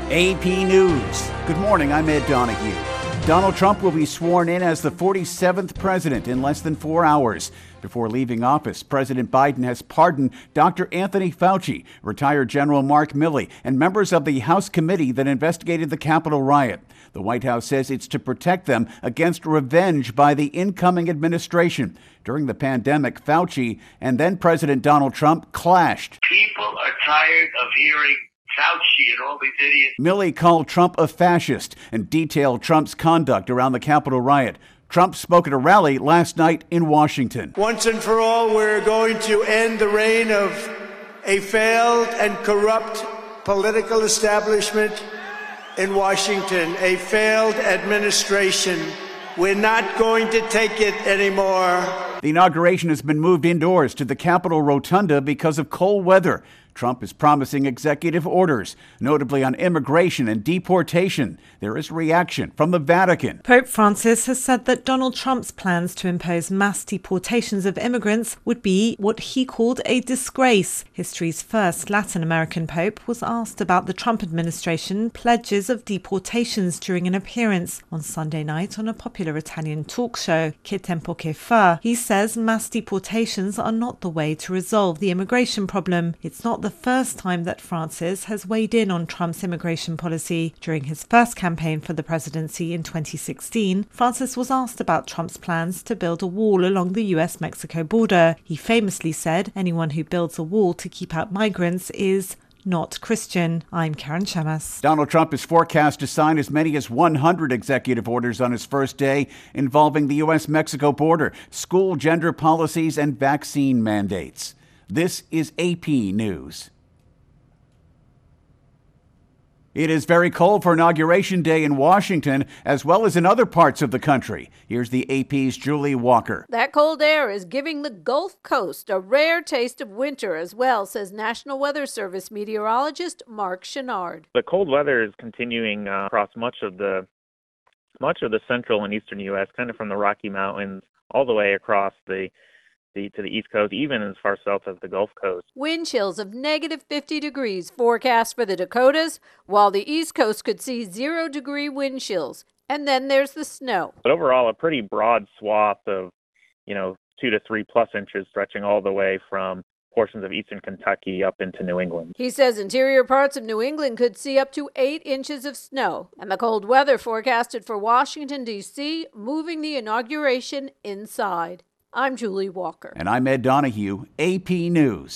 AP News. Good morning, I'm Ed Donahue. Donald Trump will be sworn in as the 47th president in less than 4 hours. Before leaving office, President Biden has pardoned Dr. Anthony Fauci, retired General Mark Milley, and members of the House committee that investigated the Capitol riot. The White House says it's to protect them against revenge by the incoming administration. During the pandemic, Fauci and then President Donald Trump clashed. People are tired of hearing Fauci and all these idiots. Milley called Trump a fascist and detailed Trump's conduct around the Capitol riot. Trump spoke at a rally last night in Washington. Once and for all, we're going to end the reign of a failed and corrupt political establishment in Washington, a failed administration. We're not going to take it anymore. The inauguration has been moved indoors to the Capitol Rotunda because of cold weather. Trump is promising executive orders, notably on immigration and deportation. There is reaction from the Vatican. Pope Francis has said that Donald Trump's plans to impose mass deportations of immigrants would be what he called a disgrace. History's first Latin American pope was asked about the Trump administration pledges of deportations during an appearance on Sunday night on a popular Italian talk show, Che Tempo Che Fa. He says mass deportations are not the way to resolve the immigration problem. It's not the first time that Francis has weighed in on Trump's immigration policy. During his first campaign for the presidency in 2016, Francis was asked about Trump's plans to build a wall along the US-Mexico border. He famously said, anyone who builds a wall to keep out migrants is not Christian. I'm Karen Chamas. Donald Trump is forecast to sign as many as 100 executive orders on his first day involving the US-Mexico border, school gender policies, and vaccine mandates. This is AP News. It is very cold for Inauguration Day in Washington, as well as in other parts of the country. Here's the AP's Julie Walker. That cold air is giving the Gulf Coast a rare taste of winter as well, says National Weather Service meteorologist Mark Chenard. The cold weather is continuing across much of the central and eastern U.S., kind of from the Rocky Mountains all the way across to the East Coast, even as far south as the Gulf Coast. Wind chills of negative 50 degrees forecast for the Dakotas, while the East Coast could see 0-degree wind chills. And then there's the snow. But overall, a pretty broad swath of, 2 to 3 plus inches stretching all the way from portions of eastern Kentucky up into New England. He says interior parts of New England could see up to 8 inches of snow. And the cold weather forecasted for Washington, D.C., moving the inauguration inside. I'm Julie Walker. And I'm Ed Donahue, AP News.